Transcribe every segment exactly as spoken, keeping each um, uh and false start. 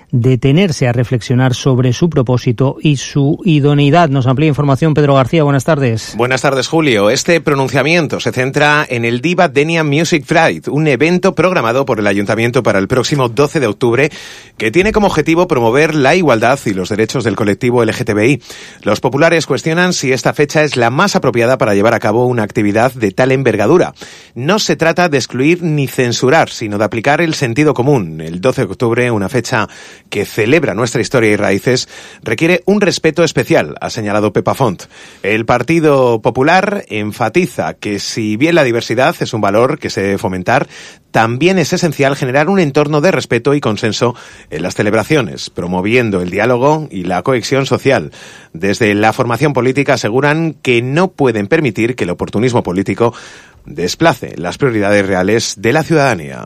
detenerse a reflexionar sobre su propósito y su idoneidad. Nos amplía información Pedro García. Buenas tardes. Buenas tardes, Julio. Este pronunciamiento se centra en el Diva Denia Music Pride, un evento programado por el Ayuntamiento para el próximo doce de octubre que tiene como objetivo promover la igualdad y los derechos del colectivo L G T B I. Los populares cuestionan si esta fecha es la más apropiada para llevar a cabo una actividad de tal envergadura. No se trata de excluir ni censurar, sino de aplicar el sentido común. El doce de octubre, una fecha que celebra nuestra historia y raíces, requiere un respeto especial, ha señalado Pepa Font. El Partido Popular enfatiza que si bien la diversidad es un valor que se debe fomentar, también es esencial generar un entorno de respeto y consenso en las celebraciones, promoviendo el diálogo y la cohesión social. Desde la formación política aseguran que no pueden permitir que el oportunismo político desplace las prioridades reales de la ciudadanía.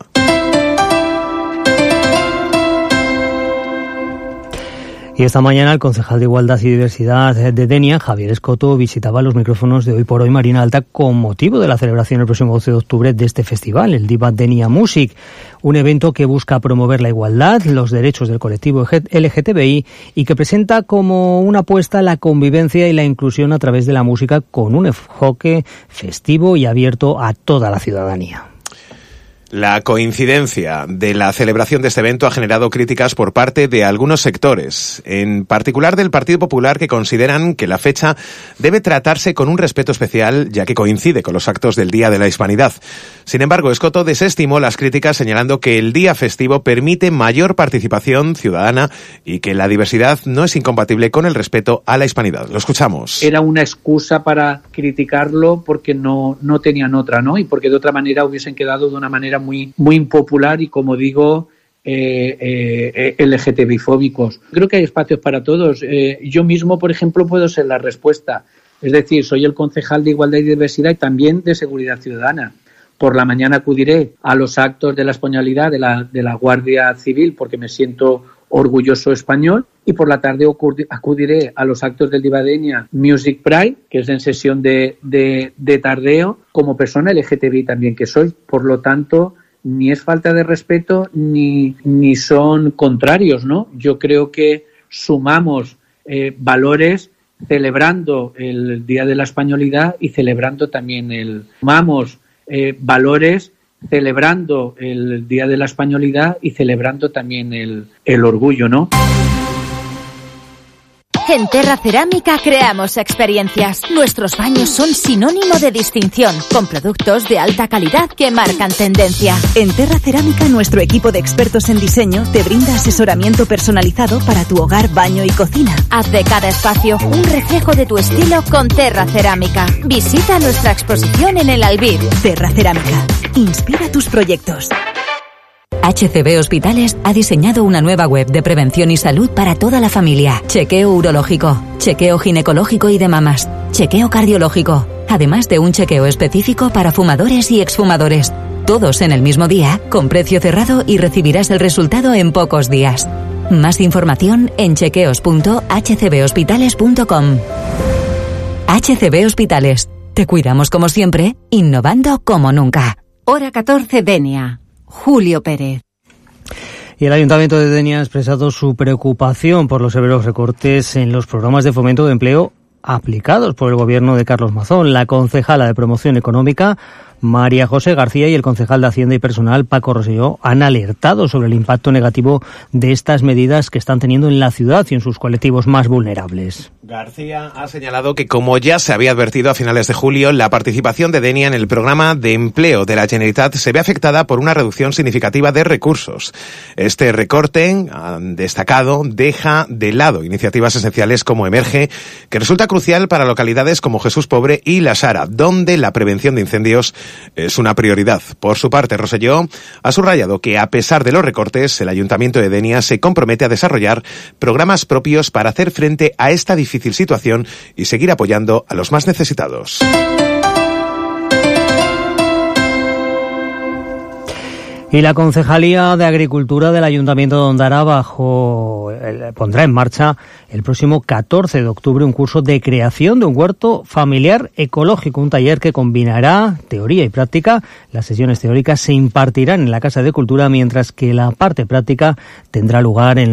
Y esta mañana el concejal de Igualdad y Diversidad de Denia, Javier Escoto, visitaba los micrófonos de Hoy por Hoy Marina Alta con motivo de la celebración el próximo doce de octubre de este festival, el Diva Denia Music, un evento que busca promover la igualdad, los derechos del colectivo L G T B I y que presenta como una apuesta a la convivencia y la inclusión a través de la música con un enfoque festivo y abierto a toda la ciudadanía. La coincidencia de la celebración de este evento ha generado críticas por parte de algunos sectores, en particular del Partido Popular, que consideran que la fecha debe tratarse con un respeto especial, ya que coincide con los actos del Día de la Hispanidad. Sin embargo, Escoto desestimó las críticas señalando que el día festivo permite mayor participación ciudadana y que la diversidad no es incompatible con el respeto a la hispanidad. Lo escuchamos. Era una excusa para criticarlo porque no, no tenían otra, ¿no? Y porque de otra manera hubiesen quedado de una manera muy, muy impopular y, como digo, eh, eh, L G T B I-fóbicos. Creo que hay espacios para todos. Eh, yo mismo, por ejemplo, puedo ser la respuesta. Es decir, soy el concejal de Igualdad y Diversidad y también de Seguridad Ciudadana. Por la mañana acudiré a los actos de la españolidad de la, de la Guardia Civil porque me siento orgulloso español, y por la tarde acudiré a los actos del Diva Denia Music Pride, que es en sesión de, de, de tardeo, como persona L G T B I también que soy. Por lo tanto, ni es falta de respeto ni, ni son contrarios, ¿no? Yo creo que sumamos eh, valores celebrando el Día de la Españolidad y celebrando también el... Sumamos eh, valores celebrando el Día de la Españolidad y celebrando también el, el orgullo, ¿no? En Terra Cerámica creamos experiencias. Nuestros baños son sinónimo de distinción, con productos de alta calidad que marcan tendencia. En Terra Cerámica, nuestro equipo de expertos en diseño te brinda asesoramiento personalizado para tu hogar, baño y cocina. Haz de cada espacio un reflejo de tu estilo con Terra Cerámica. Visita nuestra exposición en el Albir. Terra Cerámica. Inspira tus proyectos. H C B Hospitales ha diseñado una nueva web de prevención y salud para toda la familia. Chequeo urológico, chequeo ginecológico y de mamas, chequeo cardiológico, además de un chequeo específico para fumadores y exfumadores. Todos en el mismo día, con precio cerrado, y recibirás el resultado en pocos días. Más información en chequeos punto h c b hospitales punto com. H C B Hospitales. Te cuidamos como siempre, innovando como nunca. Hora catorce, Denia. Julio Pérez. Y el Ayuntamiento de Denia ha expresado su preocupación por los severos recortes en los programas de fomento de empleo aplicados por el gobierno de Carlos Mazón. La concejala de Promoción Económica, María José García, y el concejal de Hacienda y Personal, Paco Rosselló, han alertado sobre el impacto negativo de estas medidas que están teniendo en la ciudad y en sus colectivos más vulnerables. García ha señalado que, como ya se había advertido a finales de julio, la participación de Denia en el programa de empleo de la Generalitat se ve afectada por una reducción significativa de recursos. Este recorte, han destacado, deja de lado iniciativas esenciales como Emerge, que resulta crucial para localidades como Jesús Pobre y La Sara, donde la prevención de incendios es una prioridad. Por su parte, Rosselló ha subrayado que, a pesar de los recortes, el Ayuntamiento de Denia se compromete a desarrollar programas propios para hacer frente a esta difícil situación y seguir apoyando a los más necesitados. Y la Concejalía de Agricultura del Ayuntamiento de Ondara bajo, el, pondrá en marcha el próximo catorce de octubre un curso de creación de un huerto familiar ecológico, un taller que combinará teoría y práctica. Las sesiones teóricas se impartirán en la Casa de Cultura, mientras que la parte práctica tendrá lugar en